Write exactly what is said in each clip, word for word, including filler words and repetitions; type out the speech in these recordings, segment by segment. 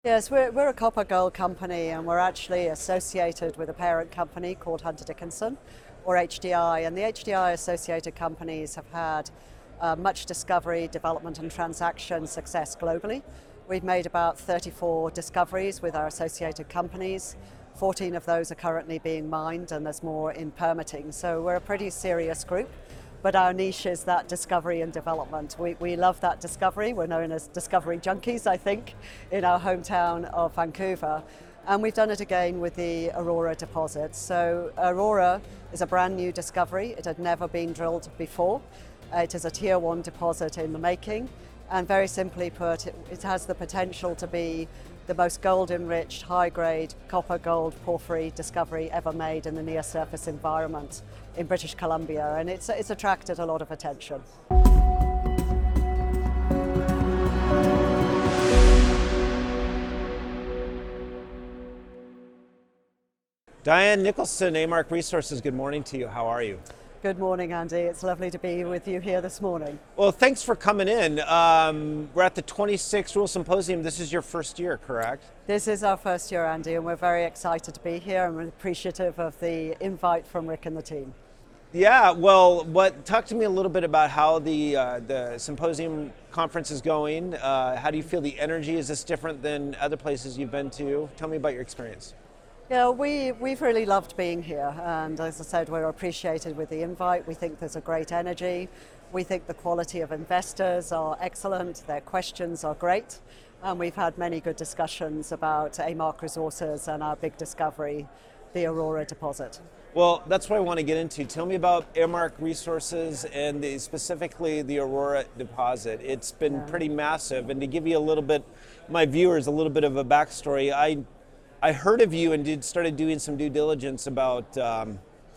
Yes, we're, we're a copper gold company, and we're actually associated with a parent company called Hunter Dickinson, or H D I. And the H D I associated companies have had uh, much discovery, development and transaction success globally. We've made about thirty-four discoveries with our associated companies. fourteen of those are currently being mined, and there's more in permitting. So we're a pretty serious group. But our niche is that discovery and development. We, we love that discovery. We're known as discovery junkies, I think, in our hometown of Vancouver. And we've done it again with the Aurora deposit. So Aurora is a brand new discovery. It had never been drilled before. Uh, it is a tier one deposit in the making. And very simply put, it, it has the potential to be the most gold-enriched, high-grade copper-gold porphyry discovery ever made in the near-surface environment in British Columbia, and it's, it's attracted a lot of attention. Diane Nicholson, A-Mark Resources, good morning to you. How are you? Good morning, Andy. It's lovely to be with you here this morning. Well, thanks for coming in. Um, we're at the twenty-sixth World Symposium. This is your first year, correct? This is our first year, Andy, and we're very excited to be here, and we're appreciative of the invite from Rick and the team. Yeah, well, what talk to me a little bit about how the uh, the symposium conference is going. Uh, how do you feel the energy? Is this different than other places you've been to? Tell me about your experience. Yeah, we, we've really loved being here, and as I said, we're appreciated with the invite. We think there's a great energy. We think the quality of investors are excellent, their questions are great, and we've had many good discussions about A-Mark Resources and our big discovery, the Aurora deposit. Well, that's what I want to get into. Tell me about A-Mark Resources and the, specifically the Aurora deposit. It's been yeah. pretty massive, and to give you a little bit, my viewers, a little bit of a backstory, I I heard of you and did started doing some due diligence about, um,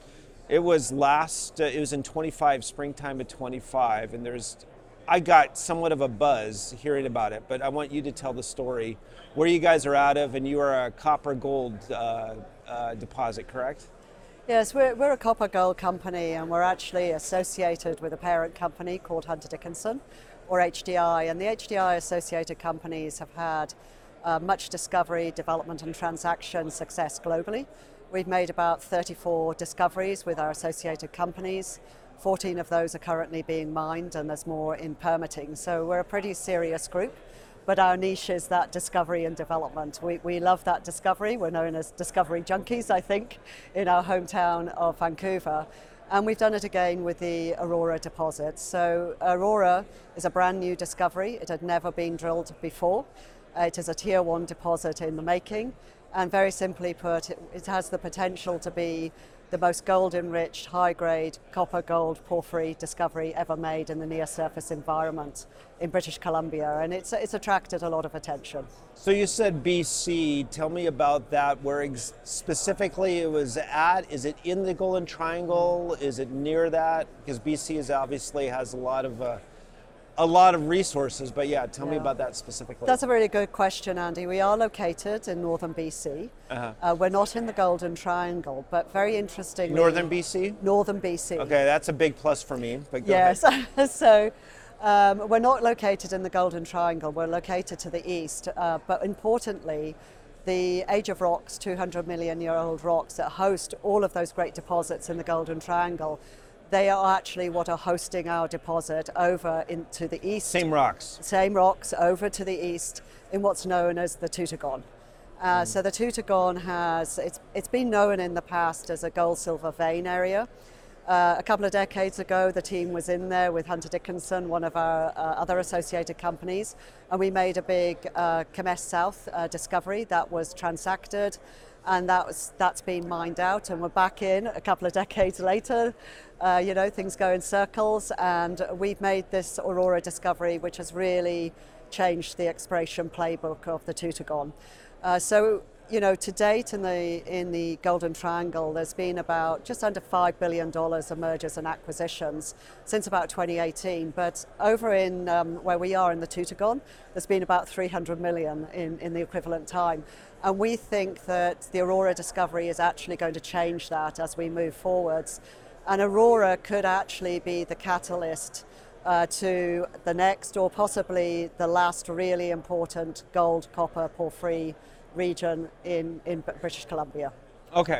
it was last, uh, it was in twenty-five, springtime of twenty-five, and there's, I got somewhat of a buzz hearing about it, but I want you to tell the story, where you guys are out of, and you are a copper gold uh, uh, deposit, correct? Yes, we're, we're a copper gold company, and we're actually associated with a parent company called Hunter Dickinson, or H D I, and the H D I associated companies have had Uh, much discovery, development and transaction success globally. We've made about thirty-four discoveries with our associated companies. fourteen of those are currently being mined, and there's more in permitting. So we're a pretty serious group, but our niche is that discovery and development. We, we love that discovery. We're known as discovery junkies, I think, in our hometown of Vancouver. And we've done it again with the Aurora deposit. So Aurora is a brand new discovery. It had never been drilled before. Uh, it is a tier one deposit in the making, and very simply put, it, it has the potential to be the most gold-enriched, high-grade copper-gold porphyry discovery ever made in the near-surface environment in British Columbia, and it's it's attracted a lot of attention. So you said B C. Tell me about that. Where ex- specifically it was at? Is it in the Golden Triangle? Is it near that? Because B C is obviously has a lot of. Uh, A lot of resources, but yeah, tell yeah. me about that specifically. That's a really good question, Andy. We are located in northern B C. Uh-huh. Uh, we're not in the Golden Triangle, but very interestingly... Northern B C? Northern B C. Okay, that's a big plus for me, but go yes. ahead. So um, we're not located in the Golden Triangle, we're located to the east, uh, but importantly, the Age of Rocks, two hundred million year old rocks that host all of those great deposits in the Golden Triangle, they are actually what are hosting our deposit over into the east. Same rocks. Same rocks over to the east in what's known as the Tutagon. Uh, mm. So the Tutagon has, it's, it's been known in the past as a gold-silver vein area. Uh, a couple of decades ago, the team was in there with Hunter Dickinson, one of our uh, other associated companies, and we made a big uh, Kemess South uh, discovery that was transacted, and that was, that's been mined out, and we're back in a couple of decades later. Uh, you know, things go in circles, and we've made this Aurora discovery, which has really changed the exploration playbook of the Tutagon. Uh, so, you know, to date in the in the Golden Triangle, there's been about just under five billion dollars of mergers and acquisitions since about twenty eighteen. But over in um, where we are in the Tutagon, there's been about three hundred million in, in the equivalent time. And we think that the Aurora discovery is actually going to change that as we move forwards. And Aurora could actually be the catalyst uh, to the next or possibly the last really important gold, copper, porphyry region in, in British Columbia. Okay,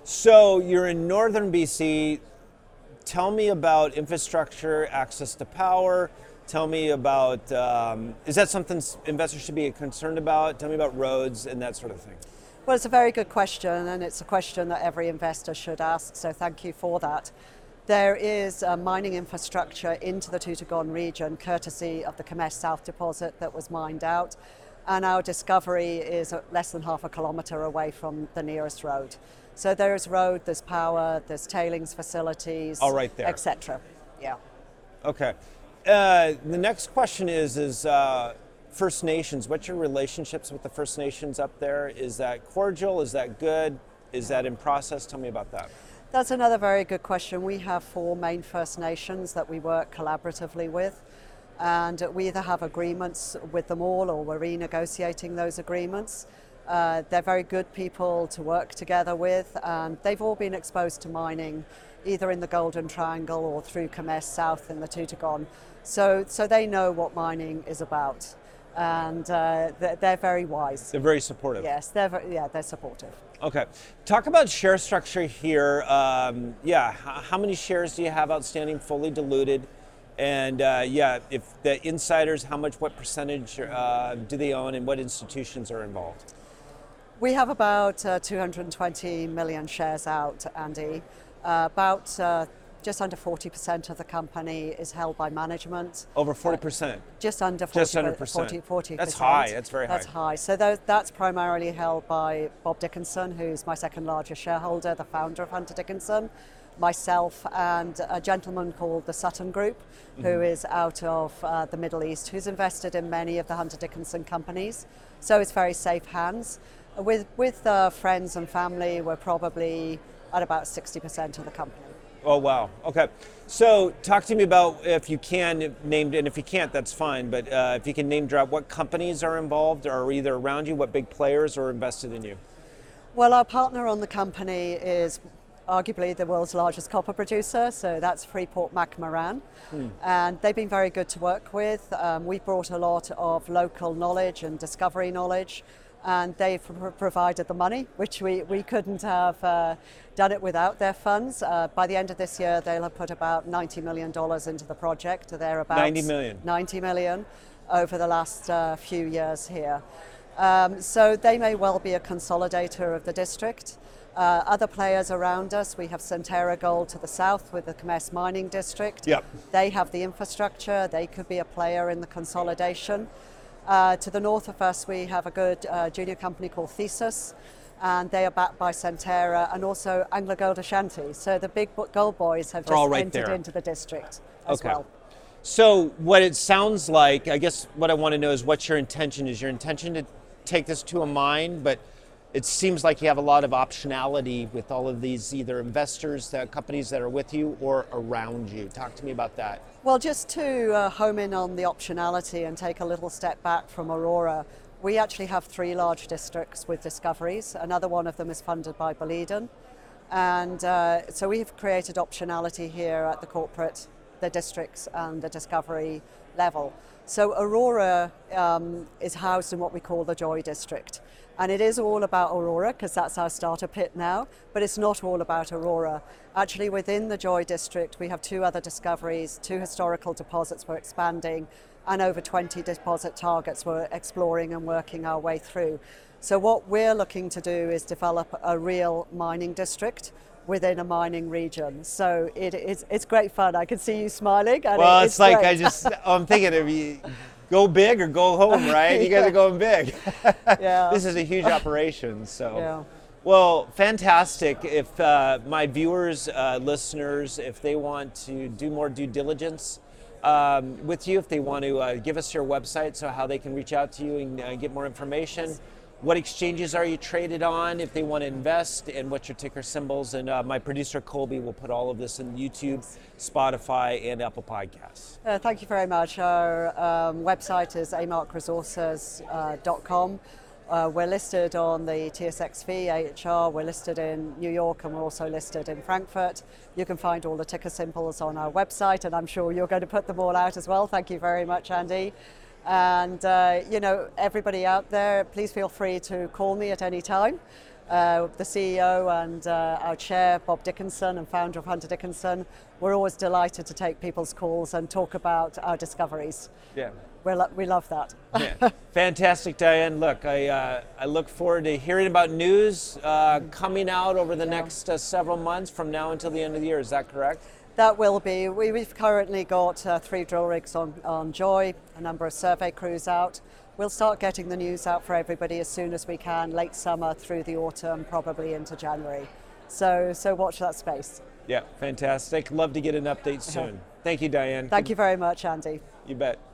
so you're in northern B C. Tell me about infrastructure, access to power. Tell me about, um, is that something investors should be concerned about? Tell me about roads and that sort of thing. Well, it's a very good question, and it's a question that every investor should ask, so thank you for that. There is a mining infrastructure into the Tootagon region, courtesy of the Kemess South deposit that was mined out, and our discovery is less than half a kilometre away from the nearest road. So there's road, there's power, there's tailings facilities, all right there, et cetera. Yeah. Okay. Uh, the next question is is uh, First Nations. What's your relationships with the First Nations up there? Is that cordial? Is that good? Is that in process? Tell me about that. That's another very good question. We have four main First Nations that we work collaboratively with, and we either have agreements with them all or we're renegotiating those agreements. Uh, they're very good people to work together with, and they've all been exposed to mining either in the Golden Triangle or through Kemess South in the Tootagon. So, so they know what mining is about, and uh, they're, they're very wise. They're very supportive. Yes, they're very, yeah, they're supportive. Okay, talk about share structure here. Um, yeah, h- how many shares do you have outstanding, fully diluted? And uh, yeah, if the insiders, how much, what percentage uh, do they own, and what institutions are involved? We have about uh, two hundred twenty million shares out, Andy. Uh, about uh, just under forty percent of the company is held by management. Over forty percent? Uh, just under forty, just under percent. forty, forty percent. That's high, that's very high. That's high. So th- that's primarily held by Bob Dickinson, who's my second largest shareholder, the founder of Hunter Dickinson, myself, and a gentleman called the Sutton Group, mm-hmm. who is out of uh, the Middle East, who's invested in many of the Hunter Dickinson companies. So it's very safe hands. With, with uh, friends and family, we're probably at about sixty percent of the company. Oh, wow. Okay. So talk to me about, if you can, name, and if you can't, that's fine, but uh, if you can name drop what companies are involved or either around you, what big players are invested in you? Well, our partner on the company is arguably the world's largest copper producer, so that's Freeport-McMoRan. Hmm. And they've been very good to work with. Um, we brought a lot of local knowledge and discovery knowledge, and they've pr- provided the money, which we, we couldn't have uh, done it without their funds. Uh, by the end of this year, they'll have put about ninety million dollars into the project. They're about ninety million. ninety million over the last uh, few years here. Um, so they may well be a consolidator of the district. Uh, other players around us, we have Centerra Gold to the south with the Kemess Mining District. Yep. They have the infrastructure, they could be a player in the consolidation. Uh, to the north of us, we have a good uh, junior company called Thesis, and they are backed by Centerra and also AngloGold Ashanti. So the big gold boys have just right entered there. into the district as okay. well. So what it sounds like, I guess what I want to know is what your intention is. Your intention to take this to a mine, but it seems like you have a lot of optionality with all of these either investors, the companies that are with you or around you. Talk to me about that. Well, just to uh, home in on the optionality and take a little step back from Aurora, we actually have three large districts with discoveries. Another one of them is funded by Boliden. And uh, so we've created optionality here at the corporate, the districts and the discovery level. So Aurora um, is housed in what we call the Joy District. And it is all about Aurora because that's our starter pit now, but it's not all about Aurora. Actually, within the Joy District, we have two other discoveries, two historical deposits we're expanding, and over twenty deposit targets we're exploring and working our way through. So what we're looking to do is develop a real mining district within a mining region. So it, it's, it's great fun. I can see you smiling. And well, it, it's, it's like great. I just, I'm thinking of you. Go big or go home, right? You guys are going big. Yeah. This is a huge operation, so. Yeah. Well, fantastic. If uh, my viewers, uh, listeners, if they want to do more due diligence um, with you, if they want to uh, give us your website so how they can reach out to you and uh, get more information, what exchanges are you traded on if they want to invest, and what's your ticker symbols? And uh, my producer Colby will put all of this in YouTube, Spotify, and Apple Podcasts. Uh, thank you very much. Our um, website is a mark resources dot com. Uh, Uh, we're listed on the T S X V, A H R, we're listed in New York, and we're also listed in Frankfurt. You can find all the ticker symbols on our website, and I'm sure you're going to put them all out as well. Thank you very much, Andy. And, uh, you know, everybody out there, please feel free to call me at any time. Uh, the C E O and uh, our chair, Bob Dickinson, and founder of Hunter Dickinson, we're always delighted to take people's calls and talk about our discoveries. Yeah. We're lo- we love that. Yeah. Fantastic, Diane. Look, I, uh, I look forward to hearing about news uh, coming out over the yeah. next uh, several months from now until the end of the year. Is that correct? That will be. We, we've currently got uh, three drill rigs on, on Joy, a number of survey crews out. We'll start getting the news out for everybody as soon as we can, late summer through the autumn, probably into January. So, so watch that space. Yeah, fantastic. Love to get an update soon. Thank you, Diane. Thank you very much, Andy. You bet.